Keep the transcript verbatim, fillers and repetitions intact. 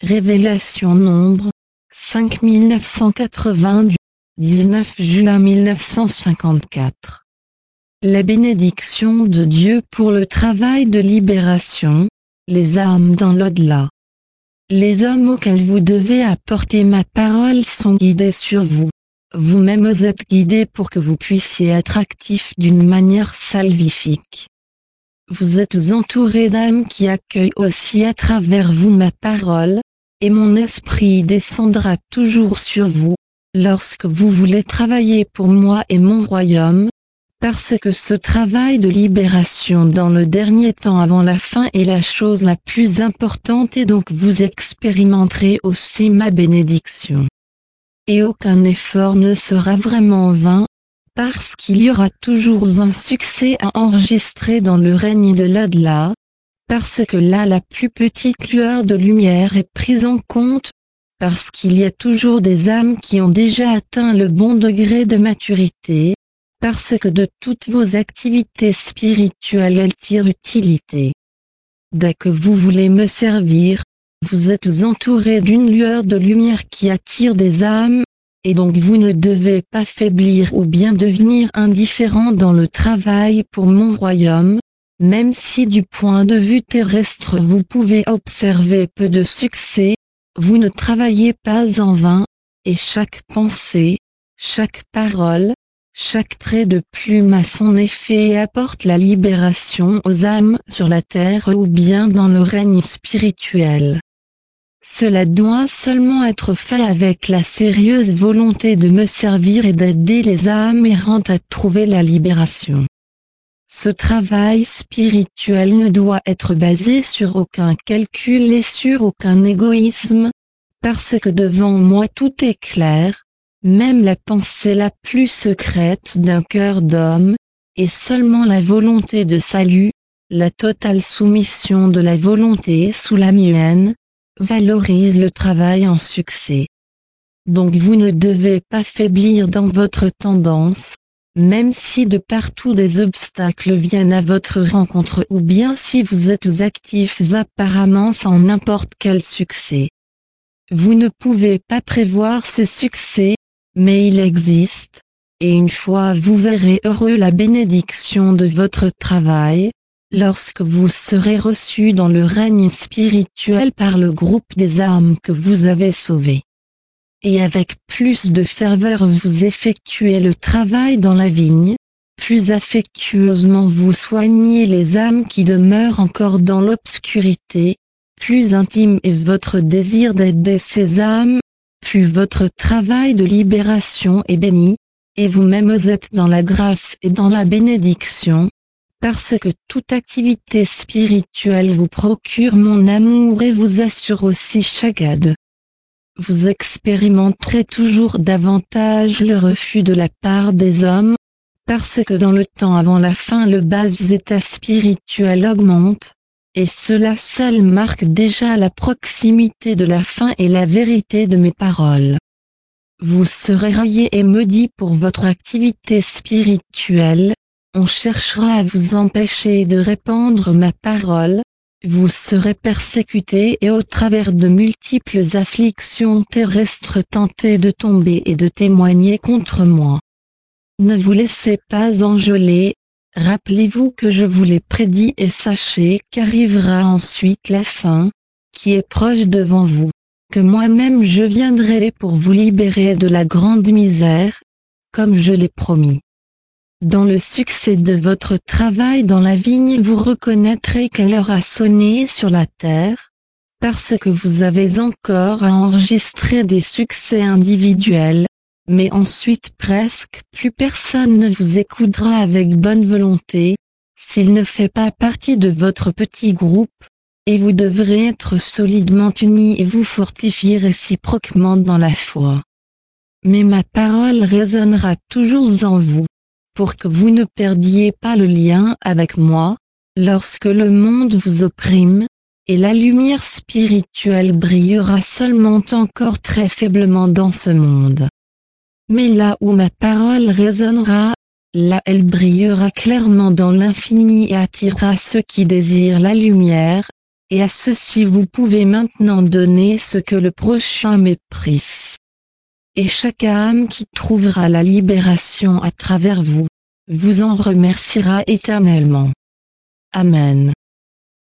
Révélation Nombre, cinq mille neuf cent quatre-vingt du dix-neuf juin mille neuf cent cinquante-quatre. La bénédiction de Dieu pour le travail de libération, les âmes dans l'au-delà. Les hommes auxquels vous devez apporter ma parole sont guidés sur vous. Vous-même êtes guidés pour que vous puissiez être actifs d'une manière salvifique. Vous êtes entourés d'âmes qui accueillent aussi à travers vous ma parole, et mon esprit descendra toujours sur vous, lorsque vous voulez travailler pour moi et mon royaume, parce que ce travail de libération dans le dernier temps avant la fin est la chose la plus importante et donc vous expérimenterez aussi ma bénédiction. Et aucun effort ne sera vraiment vain, parce qu'il y aura toujours un succès à enregistrer dans le règne de l'au-delà, parce que là la plus petite lueur de lumière est prise en compte, parce qu'il y a toujours des âmes qui ont déjà atteint le bon degré de maturité, parce que de toutes vos activités spirituelles elles tirent utilité. Dès que vous voulez me servir, vous êtes entourés d'une lueur de lumière qui attire des âmes, et donc vous ne devez pas faiblir ou bien devenir indifférent dans le travail pour mon royaume, même si du point de vue terrestre vous pouvez observer peu de succès, vous ne travaillez pas en vain, et chaque pensée, chaque parole, chaque trait de plume a son effet et apporte la libération aux âmes sur la terre ou bien dans le règne spirituel. Cela doit seulement être fait avec la sérieuse volonté de me servir et d'aider les âmes errantes à trouver la libération. Ce travail spirituel ne doit être basé sur aucun calcul et sur aucun égoïsme, parce que devant moi tout est clair, même la pensée la plus secrète d'un cœur d'homme, et seulement la volonté de salut, la totale soumission de la volonté sous la mienne, valorise le travail en succès. Donc vous ne devez pas faiblir dans votre tendance, même si de partout des obstacles viennent à votre rencontre ou bien si vous êtes actifs apparemment sans n'importe quel succès. Vous ne pouvez pas prévoir ce succès, mais il existe, et une fois vous verrez heureux la bénédiction de votre travail, lorsque vous serez reçus dans le règne spirituel par le groupe des âmes que vous avez sauvées. Et avec plus de ferveur vous effectuez le travail dans la vigne, plus affectueusement vous soignez les âmes qui demeurent encore dans l'obscurité, plus intime est votre désir d'aider ces âmes, plus votre travail de libération est béni, et vous-même êtes dans la grâce et dans la bénédiction, parce que toute activité spirituelle vous procure mon amour et vous assure aussi chagade. Vous expérimenterez toujours davantage le refus de la part des hommes, parce que dans le temps avant la fin le bas état spirituel augmente, et cela seul marque déjà la proximité de la fin et la vérité de mes paroles. Vous serez raillés et maudits pour votre activité spirituelle, on cherchera à vous empêcher de répandre ma parole, vous serez persécutés et au travers de multiples afflictions terrestres tentés de tomber et de témoigner contre moi. Ne vous laissez pas engeler, rappelez-vous que je vous l'ai prédit et sachez qu'arrivera ensuite la fin, qui est proche devant vous, que moi-même je viendrai pour vous libérer de la grande misère, comme je l'ai promis. Dans le succès de votre travail dans la vigne vous reconnaîtrez quelle heure a sonné sur la terre, parce que vous avez encore à enregistrer des succès individuels, mais ensuite presque plus personne ne vous écoutera avec bonne volonté, s'il ne fait pas partie de votre petit groupe, et vous devrez être solidement unis et vous fortifier réciproquement dans la foi. Mais ma parole résonnera toujours en vous, pour que vous ne perdiez pas le lien avec moi, lorsque le monde vous opprime, et la lumière spirituelle brillera seulement encore très faiblement dans ce monde. Mais là où ma parole résonnera, là elle brillera clairement dans l'infini et attirera ceux qui désirent la lumière, et à ceux-ci vous pouvez maintenant donner ce que le prochain méprise. Et chaque âme qui trouvera la libération à travers vous, vous en remerciera éternellement. Amen.